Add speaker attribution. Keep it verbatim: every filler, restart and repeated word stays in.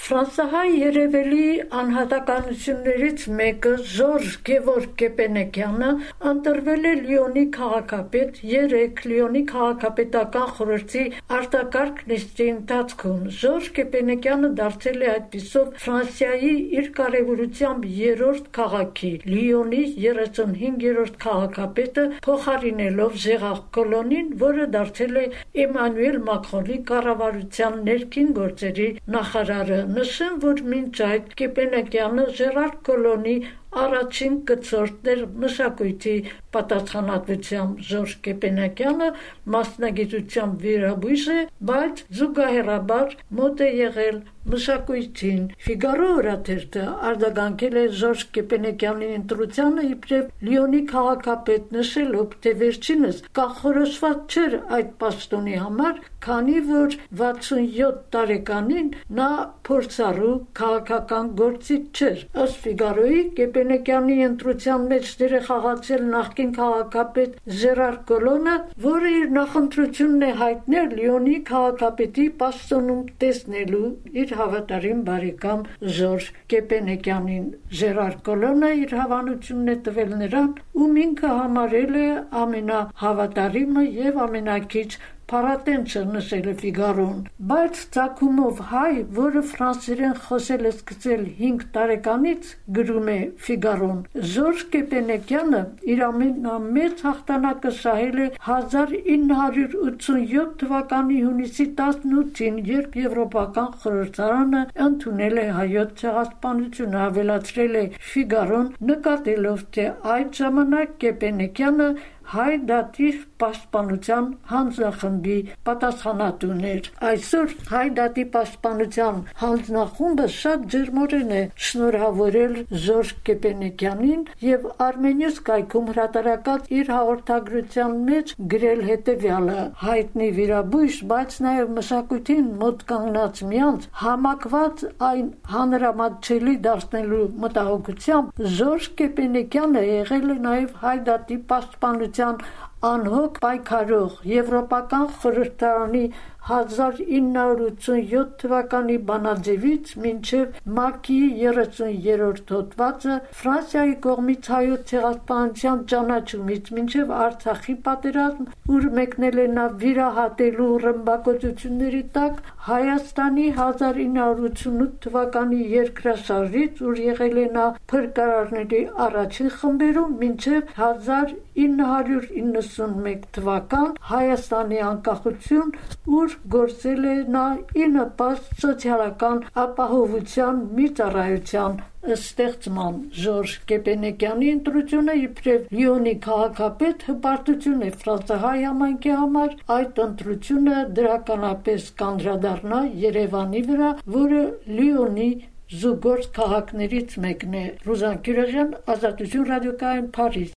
Speaker 1: Ֆրանսահայ երևելի անհատականություններից մեկը Ժորժ Գևորգ Կեպենեկյանը ընտրվել է Լիոնի քաղաքապետ երեք Լիոնի քաղաքապետական խորհրդի արտակարգ նիստի ընթացքում։ Ժորժ Կեպենեկյանը դարձել է այդպիսով Ֆրանսիայի իր կարևորությամբ երրորդ քաղաքի Լիոնի երեսունհինգերորդ քաղաքապետը, փոխարինելով Ժերար Կոլոնին, որը դարձել է Էմանուել Մակրոնի կառավարության ներքին գործերի նախարարը։ Նշեմ, որ մինչ այդ Կեպենեկյանը Ժերար Կոլոնի առաջին կցորդն էր մշակույթի պատասխանատվությամբ։ Ժորժ Կեպենեկյանը մասնագիտությամբ վիրաբույժ է, բայց զուգահեռաբար մոտ է եղել մշակույթին։ Ֆիգարո օրաթերթը արձագանքել է Ժորժ Կեպենեկյանի ընտրությանը իբրև Լիոնի քաղաքապետ, նշելով, թե վերջինս կանխորոշված չէր այդ պաշտոնի համար, քանի որ վաթսունյոթ տարեկանին նա փորձառու քաղաքական գործիչ չէր։ Ըստ Ֆիգարոյի, Կեպենեկյանի ընտրության մեջ դեր է խաղացել նախկին քաղաքապետ Ժերար Կոլոնը, որը իր նախընտրությունն է հայտնել Լիոնի քաղաքապետի պաշտոնում տեսնելու իր հավատարիմ բարեկամ Ժորժ Կեպենեկյանին։ Ժերար Կոլոնը իր հավանությունն է տվել նրան, ում ինքը համարել է ամենահավատարիմը եւ ամենակիչ փառատենչը, նշել է Ֆիգարոն։ Բայց ծագումով հայ, որը ֆրանսերեն խոսել է սկսել հինգ տարեկանից, գրում է Ֆիգարոն, Ժորժ Կեպենեկյանը իր ամենամեծ հաղթանակը շահել է հազար ինը հարյուր ութսունյոթ թվականի հունիսի տասնութին, երբ Եվրոպական խորհրդարանը ընդունել է հայոց ցեղասպանությունը, ավելացրել է Ֆիգարոն, նկատելով, թե այդ ժամանակ Կեպենեկյանը հայ դատի պաշտպանության հանձնախմբի պատասխանատուն էր։ Այսօր հայ դատի պաշտպանության հանձնախումբը շատ ջերմորեն է շնորհավորել Ժորժ Կեպենեկյանին եւ Armenius կայքում հրատարակած իր հաղորդագրության մեջ գրել հետեւյալը. հայտնի վիրաբույժ, բայց նաեւ մշակույթին մոտ կանգնած միանց համակված այն հանրամատչելի դարձնելու մտահոգությամբ Ժորժ Կեպենեկյանը եղել է նաեւ հայ դատի պաշտպանության անհոգ պայքարող Եվրոպական խորհրդարանի հազար ինը հարյուր ութսունյոթ թվականի բանաձևից մինչև ՄԱԿ-ի երեսուներորդ հոդվածը, Ֆրանսիայի կողմից հայոց ցեղասպանության ճանաչումից մինչև Արցախի պատերազմ, ուր մեկնել է նա վիրահատելու ռմբակոծությունների տակ, Հայաստանի հազար ինը հարյուր ութսունութ թվականի երկրաշարժից, ուր եղել է նա փրկարարների առաջին խմբերում, մինչև հազար ինը հարյուր իննսունմեկ թվական Հայաստանի անկախություն, ուր գործել է նա ի նպաստ սոցիալական ապահովության մի ծառայության ստեղծման։ Ժորժ Կեպենեկյանի ընտրությունը իբրև Լիոնի քաղաքապետ հպարտություն է ֆրանսահայ համայնքի համար, այդ ընտրությունը դրականապես կանդրադառնա Երևանի վրա, որը Լիոնի զուգործ քաղաքներից մեկն է։ Ռուզան Կիրոժյան, Ազատություն ռադիոկայան, Փարիզ։